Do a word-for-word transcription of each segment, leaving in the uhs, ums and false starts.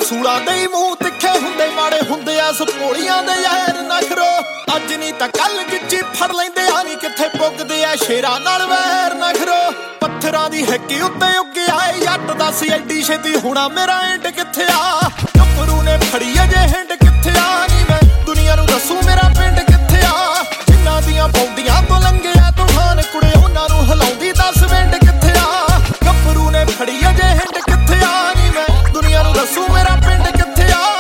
ਰਸੂਲਾਂ ਦੇ ਮੂੰਹ ਤਿੱਖੇ ਹੁੰਦੇ ਮਾੜੇ ਹੁੰਦੇ ਆ ਸਪੋਲੀਆਂ ਦੇ ਯਾਰ ਨਖਰੋ ਅੱਜ ਨਹੀਂ ਤਾਂ ਕੱਲ ਗਿੱਚੀ ਫੜ ਲੈਂਦੇ ਆ ਨੀ ਕਿੱਥੇ ਪੁੱਗਦੇ ਆ ਸ਼ੇਰਾਂ ਨਾਲ ਵੈਰ ਨਖਰੋ ਪੱਥਰਾਂ ਦੀ ਹੈਕੀ ਉੱਤੇ ਉੱਗਿਆ ਏ ਜੱਟ ਦੱਸ ਐਡੀ ਛੇਤੀ ਹੋਣਾ ਮੇਰਾ ਐਂਡ ਕਿੱਥੇ ਆ ਗੱਭਰੂ ਨੇ ਫੜੀ ਅਜੇ ਹਿੰਡ ਕਿੱਥੇ ਆ ਨੀ ਮੈਂ ਦੁਨੀਆ ਨੂੰ ਦੱਸੂ ਮੇਰਾ ਪਿੰਡ ਕਿੱਥੇ ਆ ਜਿਨ੍ਹਾਂ ਦੀਆਂ ਪੌਂਦੀਆਂ ਤੋਂ ਲੰਘਿਆ ਤੂਫਾਨ ਕੁੜੇ ਉਹਨਾਂ ਨੂੰ ਹਿਲਾਉਂਦੀ ਦੱਸ ਵਿੰਡ ਕਿੱਥੇ ਆ ਗੱਭਰੂ ਨੇ ਫੜੀ ਅਜੇ ਹਿੰਡ ਕਿੱਥੇ ਆ ਨੀ ਮੈਂ ਦੁਨੀਆ ਨੂੰ ਦੱਸੂ ਮੇਰਾ ਪਿੰਡ ਕਿੱਥੇ ਆ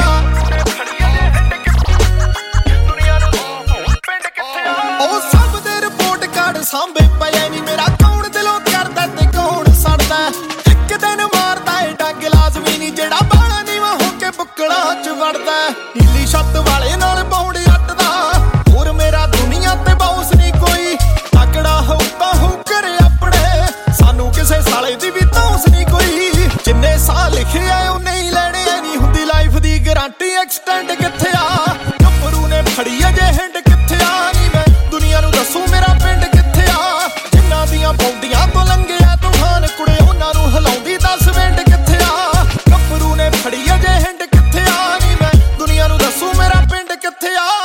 ਉਹ ਸਭ ਦੇ ਰਿਪੋਰਟ ਕਾਰਡ ਸਾਂਭੇ ਪਏ ਨੀ ਮੇਰਾ ਕੌਣ ਦਿਲੋਂ ਕਰਦਾ ਤੇ ਕੌਣ ਸੜਦਾ ਇੱਕ ਦਿਨ ਮਾਰਦਾ ਏ ਡੰਗ ਲਾਜ਼ਮੀ ਨੀ ਜਿਹੜਾ ਬਾਲਾ ਨੀਵਾਂ ਹੋ ਕੇ ਬੁੱਕਲਾਂ ਚ ਵੜਦਾ ਨੀਲੀ ਛੱਤ ਵਾਲੇ ਨਾਲ ਪੌਂਡ ਅੱਟਦਾ ਹੋਰ ਮੇਰਾ ਦੁਨੀਆ ਤੇ ਬਾਉਸ ਨੀ ਕੋਈ ਤਕੜਾ ਹੋਊ ਤਾਂ ਹੋਊ ਘਰੇ ਆਪਣੇ ਸਾਨੂੰ ਕਿਸੇ ਸਾਲੇ ਦੀ ਵੀ ਧੌਂਸ ਨੀ ਕੋਈ ਜਿੰਨੇ ਸਾਲ ਲਿਖਿਆ ਉਹ ਨਹੀਂ ਲੈਣੇ ਨਹੀਂ ਹੁੰਦੀ ਲਾਈਫ ਦੀ ਗਾਰੰਟੀ ਐਕਸਟੈਂਡ ਕਿੱਥੇ ਆ ਗੱਭਰੂ ਨੇ ਫੜੀ ਅਜੇ ਹਿੰਡ ਕਿੱਥੇ ਆ ਨੀ ਮੈਂ ਦੁਨੀਆ ਨੂੰ ਦੱਸੂ ਮੇਰਾ ਪਿੰਡ ਕਿੱਥੇ ਆ ਜਿਨ੍ਹਾਂ ਦੀਆਂ ਪੌਂਦੀਆਂ ਤੋਂ ਲੰਘਿਆ ਤੂਫਾਨ ਕੁੜੇ ਉਹਨਾਂ ਨੂੰ ਹਿਲਾਉਂਦੀ ਦੱਸ ਵਿੰਡ ਕਿੱਥੇ ਆ ਗੱਭਰੂ ਨੇ ਫੜੀ ਅਜੇ ਹਿੰਡ ਕਿੱਥੇ ਆ ਨੀ ਮੈਂ ਦੁਨੀਆ ਨੂੰ ਦੱਸੂ ਮੇਰਾ ਪਿੰਡ ਕਿੱਥੇ ਆ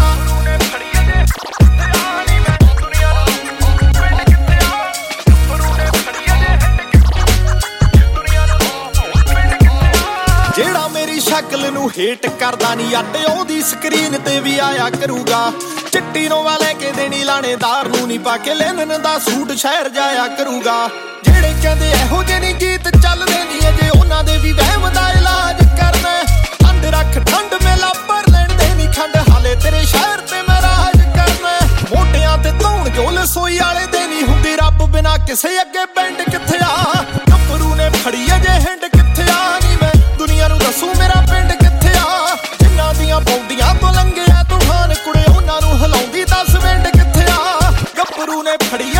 ਜਿਹੜਾ ਮੇਰੀ ਸ਼ਕਲ ਨੂੰ ਹੇਟ ਕਰਦਾ ਨੀ ਅੱਡ ਉਹਦੀ ਸਕਰੀਨ ਤੇ ਵੀ ਆਇਆ ਕਰੂਗਾ ਚਿੱਟੀ ਨੋਵਾ ਲੈ ਕੇ ਦੇਣੀ ਲਾਣੇਦਾਰ ਨੂੰ ਨੀ ਪਾ ਕੇ ਲੈਣਨ ਦਾ ਸੂਟ ਸ਼ਹਿਰ ਜਾਇਆ ਕਰੂਗਾ ਜਿਹੜੇ ਕਹਿੰਦੇ ਇਹੋ ਜਿਹੇ ਨੀ ਗੀਤ ਚੱਲਦੇ ਨੀ ਅਜੇ ਉਹਨਾਂ ਦੇ ਵੀ ਵਹਿਮ ਦਾ ਇਲਾਜ ਕਰਨਾ ਠੰਡ ਰੱਖ ਠੰਡ ਮੇਲਾ ਪਰ ਲੈਣ ਦੇ ਨੀ ਖੰਡ ਹਾਲੇ ਤੇਰੇ ਸ਼ਹਿਰ ਤੇ ਮੈਂ ਰਾਜ ਕਰਨਾ ਮੋਢਿਆਂ ਤੇ ਧੌਣ ਜੋ ਲਸੋਈ ਵਾਲੇ ਦੇ ਨੀ ਹੁੰਦੀ ਰੱਬ ਬਿਨਾ ਕਿਸੇ ਅੱਗੇ ਬੈਂਡ ਕਿੱਥੇ ਆ ਗੱਭਰੂ ਨੇ ਫੜੀ ਅਜੇ ਹਿੰਡ ਕਿੱਥੇ ਆ ਨੀ ਮੈਂ ਦੁਨੀਆ ਨੂੰ ਦੱਸੂ ਮੇਰਾ ਪਿੰਡ ਕਿੱਥੇ ਆ ਜਿਨ੍ਹਾਂ ਦੀਆਂ ਪੌਂਦੀਆਂ ਤੋਂ ਲੰਘਿਆ ਤੂਫਾਨ ਕੁੜੇ ਉਹਨਾਂ ਨੂੰ ਹਿਲਾਉਂਦੀ ਦੱਸ ਵਿੰਡ ਕਿੱਥੇ ਆ ਗੱਭਰੂ ਨੇ ਫੜੀ